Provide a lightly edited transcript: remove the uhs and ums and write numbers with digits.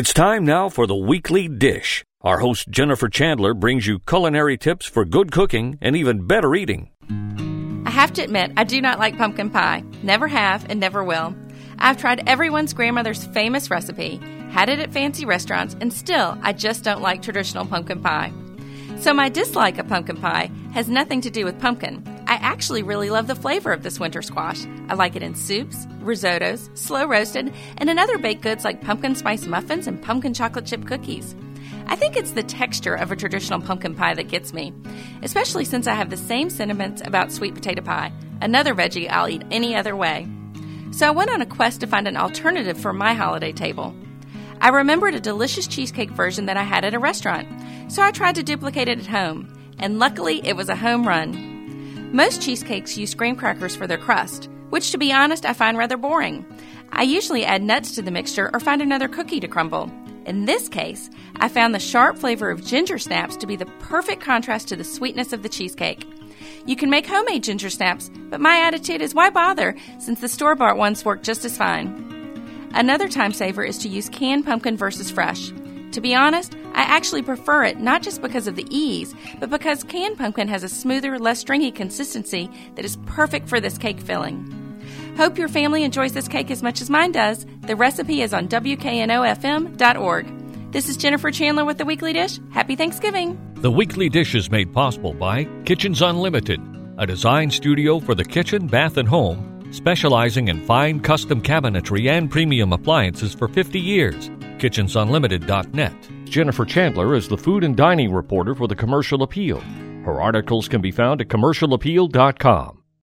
It's time now for the Weekly Dish. Our host Jennifer Chandler brings you culinary tips for good cooking and even better eating. I have to admit, I do not like pumpkin pie. Never have and never will. I've tried everyone's grandmother's famous recipe, had it at fancy restaurants, and still, I just don't like traditional pumpkin pie. So my dislike of pumpkin pie has nothing to do with pumpkin. I actually really love the flavor of this winter squash. I like it in soups, risottos, slow roasted, and in other baked goods like pumpkin spice muffins and pumpkin chocolate chip cookies. I think it's the texture of a traditional pumpkin pie that gets me, especially since I have the same sentiments about sweet potato pie, another veggie I'll eat any other way. So I went on a quest to find an alternative for my holiday table. I remembered a delicious cheesecake version that I had at a restaurant, so I tried to duplicate it at home, and luckily it was a home run. Most cheesecakes use graham crackers for their crust, which to be honest I find rather boring. I usually add nuts to the mixture or find another cookie to crumble. In this case, I found the sharp flavor of ginger snaps to be the perfect contrast to the sweetness of the cheesecake. You can make homemade ginger snaps, but my attitude is why bother, since the store-bought ones work just as fine. Another time saver is to use canned pumpkin versus fresh. To be honest, I actually prefer it not just because of the ease, but because canned pumpkin has a smoother, less stringy consistency that is perfect for this cake filling. Hope your family enjoys this cake as much as mine does. The recipe is on WKNOFM.org. This is Jennifer Chandler with The Weekly Dish. Happy Thanksgiving! The Weekly Dish is made possible by Kitchens Unlimited, a design studio for the kitchen, bath, and home, specializing in fine custom cabinetry and premium appliances for 50 years. KitchensUnlimited.net. Jennifer Chandler is the food and dining reporter for the Commercial Appeal. Her articles can be found at CommercialAppeal.com.